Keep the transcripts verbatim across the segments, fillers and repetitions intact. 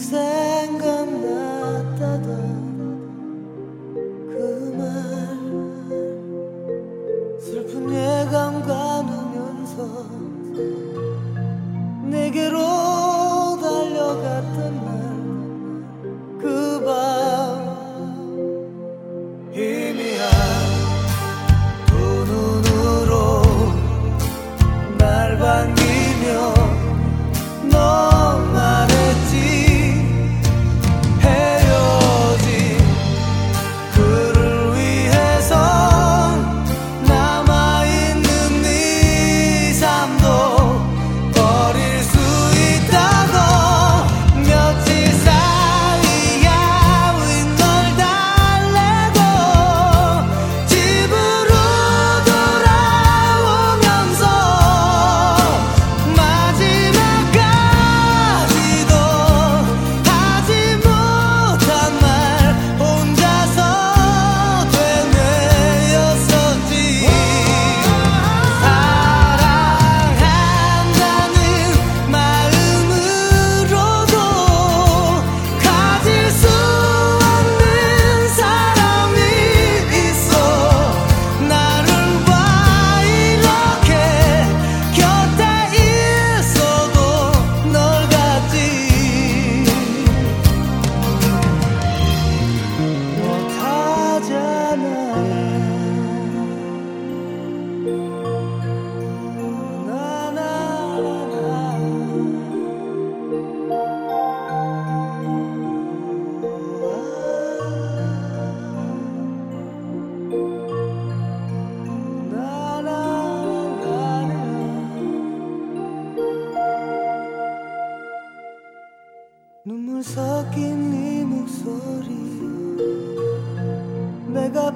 생각났다던 그 말 슬픈 예감 가누면서 내게로 달려갔던 날 그 밤 희미한 두 눈으로 날 반기며 너 말했지 헤어진 그를 위해서 남아있는 네 삶도 버릴 수 있다고 며칠 사이야 윈 널 달래고 집으로 돌아오면서 마지막까지도 하지 못한 말 혼자서 되뇌었었지. 사랑한다는 마음으로도 가질 수 없는 사람이 있어. 나를 봐 이렇게 곁에 있어도 널 같지 못하잖아. 눈물 섞인 네 목소리 내가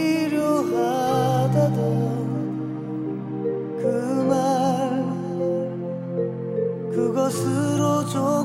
필요하다던 그 말 그것으로 좀